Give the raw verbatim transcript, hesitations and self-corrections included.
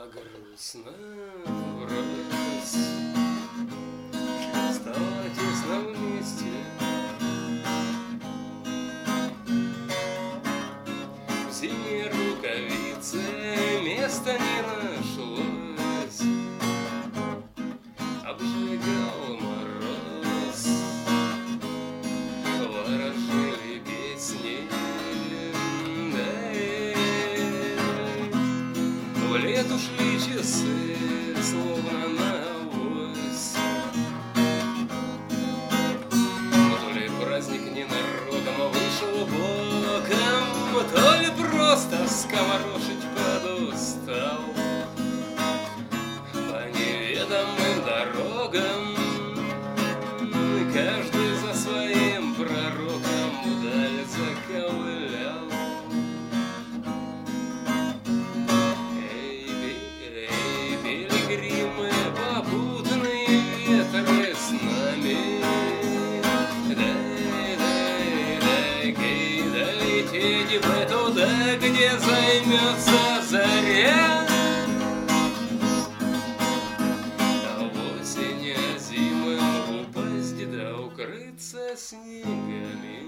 грустно враз, стало тесно вместе. В зимней рукавице места не нашлось, обжигал мороз, ворожили песни. В лет ушли часы, словно навозь. То ли праздник не народом вышел боком, то ли просто скоморошить подустал. По неведомым дорогам каждый за своим пророком вдаль заковылял. Пилигримы, попутные ветры с нами, дай, дай, дай, долететь бы туда, где займется заря. А в осень зимы упасть да укрыться снегами.